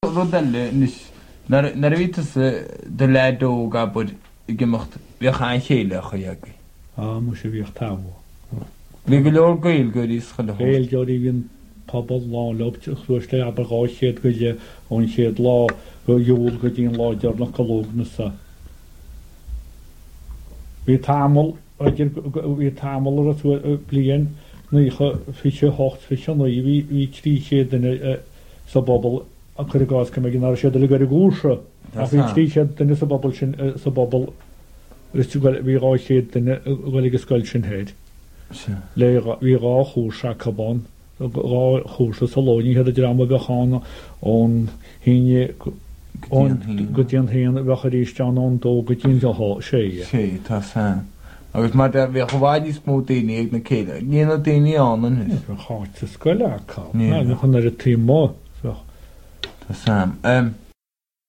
Rodelle nis nar vitas de ledo ga bod gemacht wir gaan chéile choyag. Mu sé bhíoh tábhá. Vi go gail go is chu Réil deorí hín pobl lá lobte chluiste aber gáisiad go ón siad lá go dúil go dtíon láidear nach gológna sa. Bhí tamil bhí tamil a tú blian nucha fiche hocht fiche nó hí trí séad in sa bobbal a chu gás go gin sé le go gúse a hí trí séad den sa bobbal sin sa bobbal bhí rá séad den bhfuil go scoil sin héid. Le bhí rá chús a cabán rá chúsa sa lóní head a drama bheána ón híine go dtíon héana bhecha ríisteán ón dó go dtíon sé. Sé tá sa. Agus mar bhí chohhaidí smó daine ag na céile. Níana daine anan is. Cháte scoile aá. Chun ar a tí má. Tá sam.